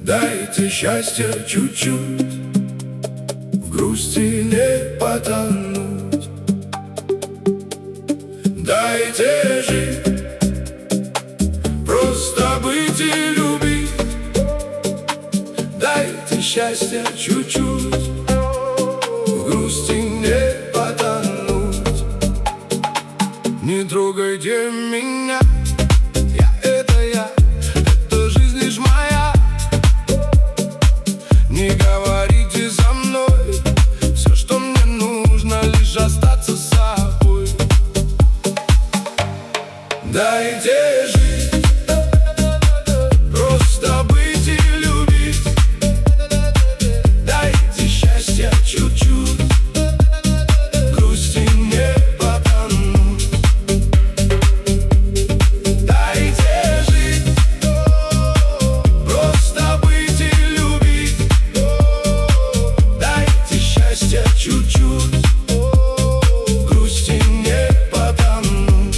Дайте счастья чуть-чуть, в грусти не потонуть. Дайте жить, просто быть и любить. Дайте счастья чуть-чуть, в грусти не потонуть. Не трогайте меня, это жизнь лишь моя. Не говорите за мной, все, что мне нужно, лишь остаться с собой. Дайте жить, просто быть и любить. Дайте счастья чуть-чуть, в грусти не потонуть. Дайте жить, просто быть и любить. Дайте счастья чуть-чуть, в грусти не потонуть.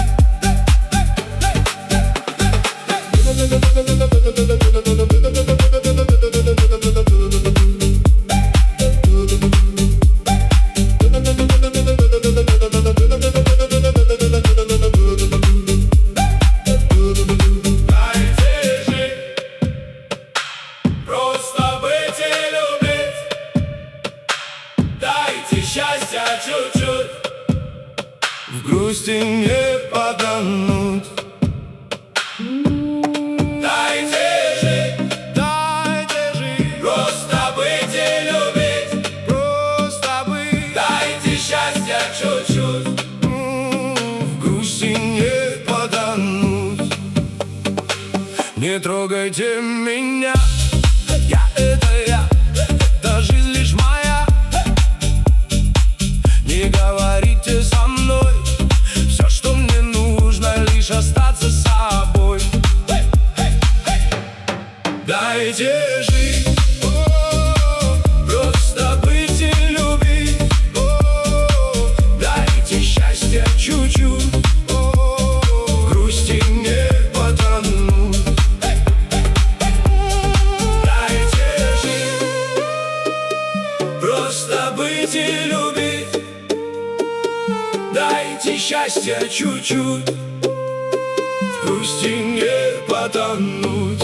Счастья чуть-чуть, в грусти не потонуть. Дайте жить, просто быть и любить. Просто быть. Дайте счастья чуть-чуть, в грусти не потонуть. Не трогайте меня, это жизнь лишь моя. Не говорите со мной, все, что мне нужно, лишь остаться с собой. Дайте жить, просто быть и любить. Дайте счастья чуть-чуть, в грусти не потонуть. Дайте жить, просто быть и любить. Дайте счастья чуть-чуть, в грусти не потонуть.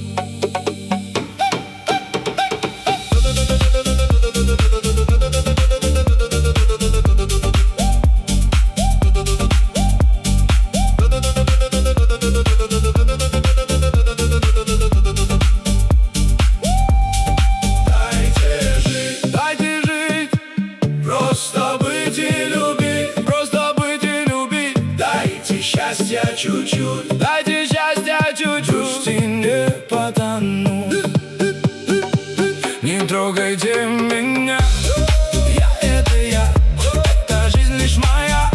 Дайте жить, просто быть и любить. Счастья чуть-чуть, дайте счастья чуть-чуть, в грусти не потонуть. Не трогайте меня, это жизнь лишь моя.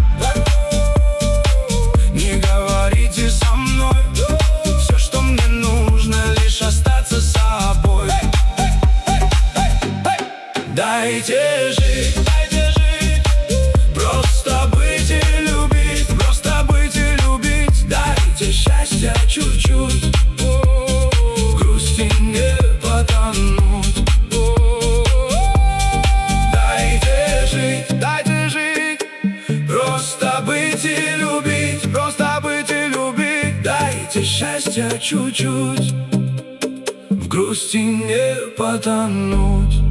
Не говорите со мной, все, что мне нужно, лишь остаться с собой. Дайте жить, просто быть и любить. Дайте счастья чуть-чуть, в грусти не потонуть. Дайте жить, просто быть и любить. Дайте счастья чуть-чуть, в грусти не потонуть.